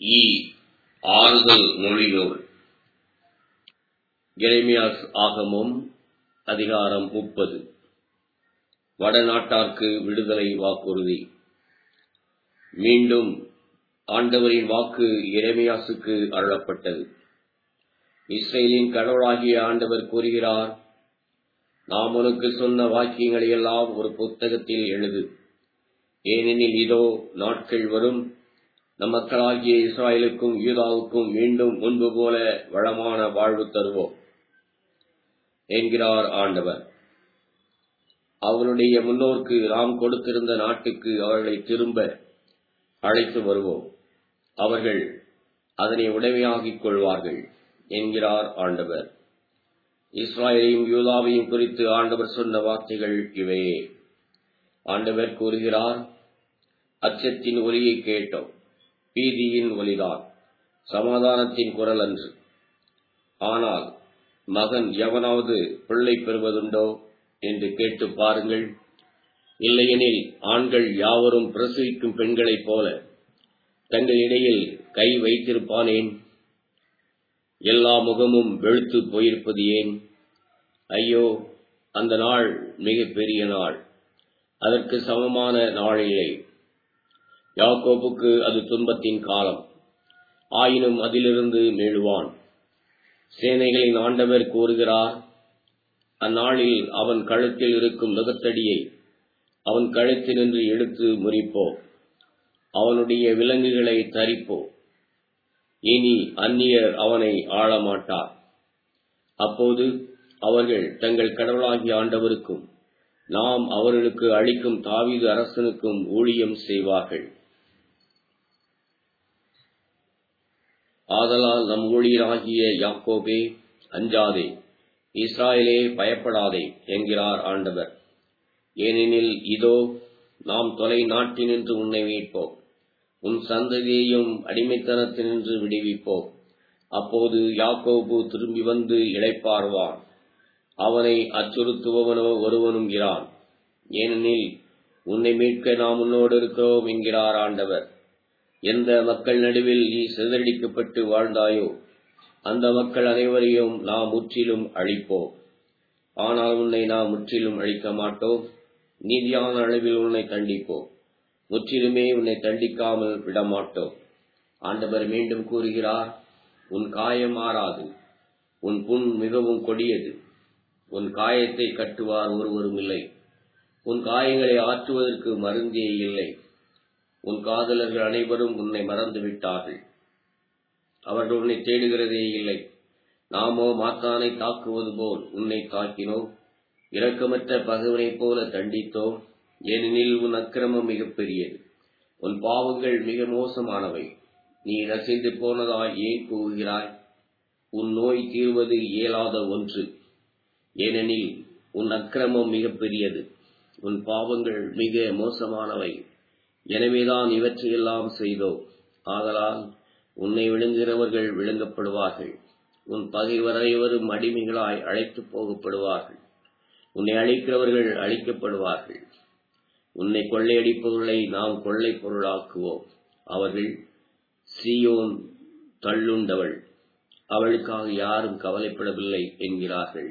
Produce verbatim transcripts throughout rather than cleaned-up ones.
ஈ ஆறுதல் மொழிநூல். எரேமியாஸ் ஆகமம் அதிகாரம் முப்பது. வடநாட்டார்க்கு விடுதலை வாக்குறுதி. மீண்டும் ஆண்டவரின் வாக்கு எரேமியாசுக்கு அருளப்பட்டது. இஸ்ரவேலின் கடவுளாகிய ஆண்டவர் கூறுகிறார், நாம் உனக்கு சொன்ன வாக்கியங்களை எல்லாம் ஒரு புத்தகத்தில் எழுது. ஏனெனில் இதோ நாட்கள் வரும், நம் மக்களாகிய இஸ்ராயலுக்கும் யூதாவுக்கும் மீண்டும் முன்பு போல வளமான வாழ்வு தருவோம் என்கிறார் ஆண்டவர். அவருடைய முன்னோர்க்கு நாம் கொடுத்திருந்த நாட்டுக்கு அவர்களை திரும்ப அழைத்து வருவோம். அவர்கள் அதனை உடைமையாகிக் கொள்வார்கள் என்கிறார் ஆண்டவர். இஸ்ராயலையும் யூதாவையும் குறித்து ஆண்டவர் சொன்ன வார்த்தைகள் இவையே. ஆண்டவர் கூறுகிறார், அச்சத்தின் ஒலியை கேட்டோம், பீதியின் ஒலிதான், சமாதானத்தின் குரல் அன்று. ஆனால் மகன் எவனாவது பிள்ளை பெறுவதுண்டோ என்று கேட்டு பாருங்கள். இல்லையெனில் ஆண்கள் யாவரும் பிரசவிக்கும் பெண்களைப் போல தங்கள் இடையில் கை வைத்திருப்பானேன்? எல்லா முகமும் வெளுத்து போயிருப்பது ஏன்? ஐயோ, அந்த நாள் மிக பெரிய நாள், அதற்கு சமமான நாளில்லை. யாக்கோபுக்கு அது துன்பத்தின் காலம், ஆயினும் அதிலிருந்து மீளுவான். சேனைகளின் ஆண்டவர் கூறுகிறார், அந்நாளில் அவன் கழுத்தில் இருக்கும் நுகத்தடியை அவன் கழுத்தினின்று எடுத்து முறிப்போம், அவனுடைய விலங்குகளை தரிப்போம். இனி அந்நியர் அவனை ஆளமாட்டார். அப்போது அவர்கள் தங்கள் கடவுளாகிய ஆண்டவருக்கும் நாம் அவர்களுக்கு அளிக்கும் தாவீது அரசனுக்கும் ஊழியம் செய்வார்கள். ஆதலால் நம் ஊழியராகிய யாக்கோபே, அஞ்சாதே, இஸ்ராயலே பயப்படாதே என்கிறார் ஆண்டவர். ஏனெனில் இதோ நாம் தொலை நாட்டினின்று உன்னை மீட்போம், உன் சந்ததியையும் அடிமைத்தனத்தினின்று விடுவிப்போம். அப்போது யாக்கோபு திரும்பி வந்து இளைப்பாறுவான், அவனை அச்சுறுத்துபவனோ ஒருவனும் இரான். ஏனெனில் உன்னை மீட்க நாம் உன்னோடு இருக்கிறோம் என்கிறார் ஆண்டவர். எந்த மக்கள் நடுவில் நீ சிதறடிக்கப்பட்டு வாழ்ந்தாயோ அந்த மக்கள் அனைவரையும் நாம் முற்றிலும் அழிப்போம். ஆனால் உன்னை நாம் முற்றிலும் அழிக்க மாட்டோம், நீதியான அளவில் உன்னை தண்டிப்போம், முற்றிலுமே உன்னை தண்டிக்காமல் விடமாட்டோம். ஆண்டவர் மீண்டும் கூறுகிறார், உன் காயம் ஆறாது, உன் புண் மிகவும் கொடியது. உன் காயத்தை கட்டுவார் ஒருவரும் இல்லை, உன் காயங்களை ஆற்றுவதற்கு மருந்தே இல்லை. உன் காதலர்கள் அனைவரும் உன்னை மறந்து விட்டார்கள், அவர்கள் உன்னை தேடுகிறதே இல்லை. நாமோ மாத்தானை தாக்குவது போல் உன்னை தாக்கினோம், இரக்கமற்ற பகைவனைப் போல தண்டித்தோம். ஏனெனில் உன் அக்கிரமம் மிகப்பெரியது, உன் பாவங்கள் மிக மோசமானவை. நீ ரசிந்து போனதாய் ஏன் கூறுகிறாய்? உன் நோய் தீர்வது இயலாத ஒன்று. ஏனெனில் உன் அக்கிரமம் மிகப்பெரியது, உன் பாவங்கள் மிக மோசமானவை. எனவேதான் இவற்றையெல்லாம் செய்தோம். ஆதலால் உன்னை விழுங்குகிறவர்கள் விழுங்கப்படுவார்கள், உன் பகைவர் அனைவரும் அடிமைகளாய் அழைத்து போகப்படுவார்கள். உன்னை அழிக்கிறவர்கள் அழிக்கப்படுவார்கள். உன்னை கொள்ளையடிப்பவர்களை நாம் கொள்ளை பொருளாக்குவோம். அவர்கள், சீயோன் தள்ளுண்டவள், அவளுக்காக யாரும் கவலைப்படவில்லை என்கிறார்கள்.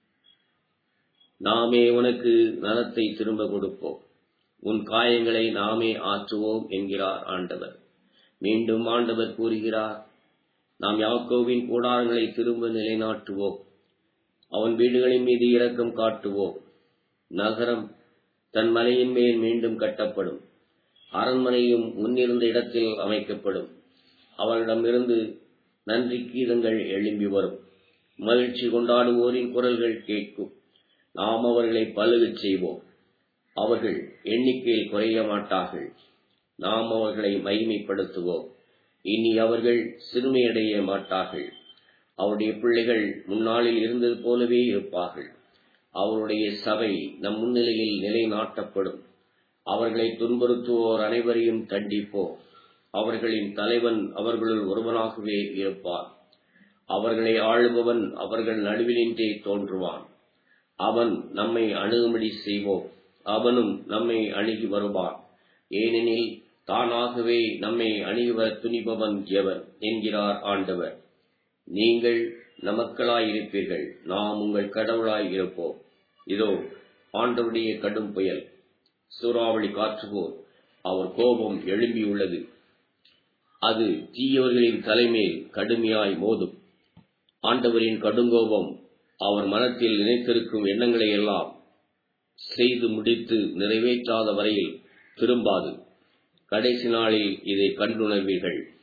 நாமே உனக்கு நலத்தை திரும்ப கொடுப்போம், உன் காயங்களை நாமே ஆற்றுவோம் என்கிறார் ஆண்டவர். மீண்டும் ஆண்டவர் கூறுகிறார், நாம் யாக்கோபின் கூடாரங்களை திரும்ப நிலைநாட்டுவோம், அவன் வீடுகளின் மீது இரக்கம் காட்டுவோம். நகரம் தன் மலையின் மேல் மீண்டும் கட்டப்படும், அரண்மனையும் முன்னிருந்த இடத்தில் அமைக்கப்படும். அவரிடமிருந்து நன்றி கீதங்கள் எழும்பி வரும், மகிழ்ச்சி கொண்டாடுவோரின் குரல்கள் கேட்கும். நாம் அவர்களை பலுகச் செய்வோம், அவர்கள் எண்ணிக்கையில் குறைய மாட்டார்கள். நாம் அவர்களை மகிமைப்படுத்துவோம், இனி அவர்கள் சிறுமையடைய மாட்டார்கள். அவருடைய பிள்ளைகள் முன்னாளில் இருந்தது போலவே இருப்பார்கள். அவருடைய சபை நம் முன்னிலையில் நிலைநாட்டப்படும். அவர்களை துன்புறுத்துவோர் அனைவரையும் தண்டிப்போம். அவர்களின் தலைவன் அவர்களுள் ஒருவனாகவே இருப்பான். அவர்களை ஆளுபவன் அவர்கள் நடுவினின்றே தோன்றுவான். அவன் நம்மை அணுகும்படி செய்வோம், அவனும் நம்மை அணுகி வருவான். ஏனெனில் தானாகவே நம்மை அணிவர் துணிபவன் எவர் என்கிறார் ஆண்டவர். நீங்கள் நமக்களாயிருப்பீர்கள், நாம் உங்கள் கடவுளாய் இருப்போம். இதோ ஆண்டவருடைய கடும் புயல், சூறாவளி காற்று போல் அவர் கோபம் எழும்பியுள்ளது. அது தீயவர்களின் தலைமேல் கடுமையாய் மோதும். ஆண்டவரின் கடுங்கோபம் அவர் மனத்தில் நினைத்திருக்கும் எண்ணங்களை எல்லாம் செய்து முடித்து நிறைவேற்றாத வரையில் திரும்பாது. கடைசி நாளில் இதை கண்டுணர்வீர்கள்.